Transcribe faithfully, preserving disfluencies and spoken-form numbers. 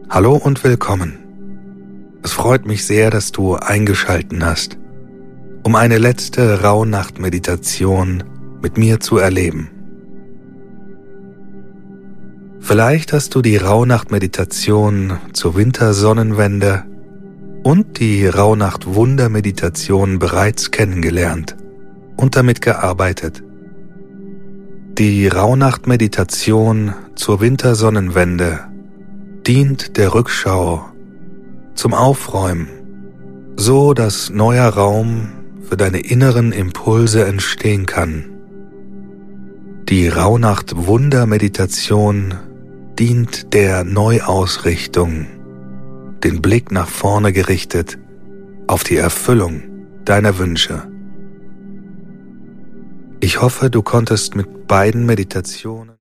Hallo und willkommen. Es freut mich sehr, dass du eingeschalten hast, um eine letzte Rauhnacht-Meditation mit mir zu erleben. Vielleicht hast du die Rauhnacht-Meditation zur Wintersonnenwende und die Rauhnacht-Wunder-Meditation bereits kennengelernt und damit gearbeitet. Die Rauhnacht-Meditation zur Wintersonnenwende dient der Rückschau, zum Aufräumen, so dass neuer Raum für deine inneren Impulse entstehen kann. Die Rauhnacht-Wunder-Meditation dient der Neuausrichtung, den Blick nach vorne gerichtet auf die Erfüllung deiner Wünsche. Ich hoffe, du konntest mit beiden Meditationen